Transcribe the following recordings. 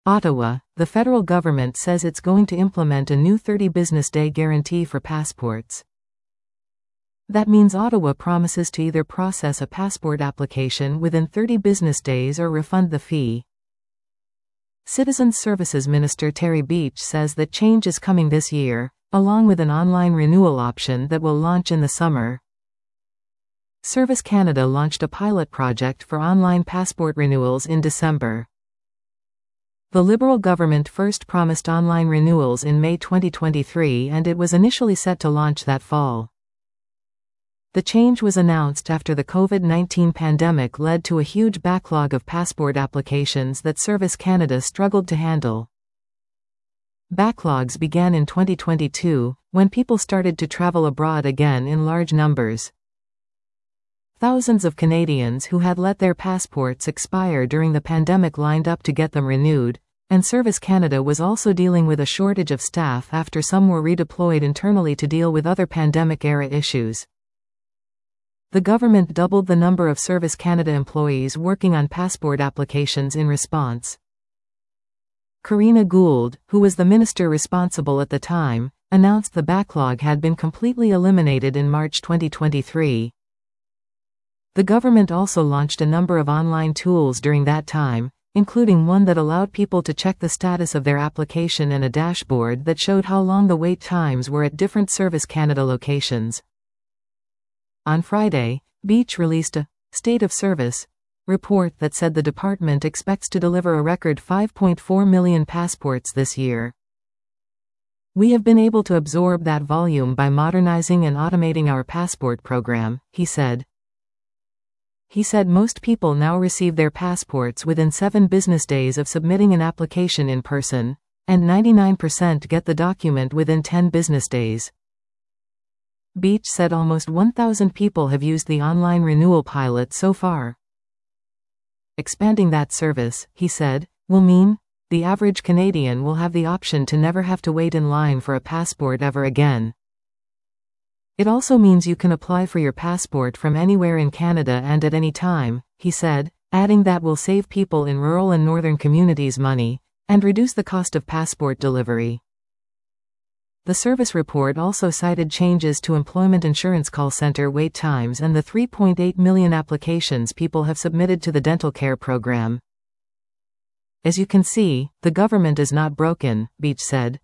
Ottawa, the federal government says it's going to implement a new 30-business-day guarantee for passports. That means Ottawa promises to either process a passport application within 30 business days or refund the fee. Citizens Services Minister Terry Beach says that change is coming this year, along with an online renewal option that will launch in the summer. Service Canada launched a pilot project for online passport renewals in December. The Liberal government first promised online renewals in May 2023, and it was initially set to launch that fall. The change was announced after the COVID-19 pandemic led to a huge backlog of passport applications that Service Canada struggled to handle. Backlogs began in 2022, when people started to travel abroad again in large numbers. Thousands of Canadians who had let their passports expire during the pandemic lined up to get them renewed, and Service Canada was also dealing with a shortage of staff after some were redeployed internally to deal with other pandemic-era issues. The government doubled the number of Service Canada employees working on passport applications in response. Karina Gould, who was the minister responsible at the time, announced the backlog had been completely eliminated in March 2023. The government also launched a number of online tools during that time, including one that allowed people to check the status of their application and a dashboard that showed how long the wait times were at different Service Canada locations. On Friday, Beach released a State of Service report that said the department expects to deliver a record 5.4 million passports this year. "We have been able to absorb that volume by modernizing and automating our passport program," he said. He said most people now receive their passports within 7 business days of submitting an application in person, and 99% get the document within 10 business days. Beach said almost 1,000 people have used the online renewal pilot so far. Expanding that service, he said, will mean the average Canadian will have the option to never have to wait in line for a passport ever again. It also means you can apply for your passport from anywhere in Canada and at any time, he said, adding that will save people in rural and northern communities money, and reduce the cost of passport delivery. The service report also cited changes to employment insurance call center wait times and the 3.8 million applications people have submitted to the dental care program. "As you can see, the government is not broken," Beach said.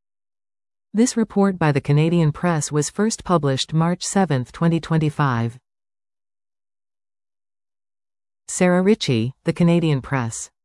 This report by the Canadian Press was first published March 7, 2025. Sarah Ritchie, The Canadian Press.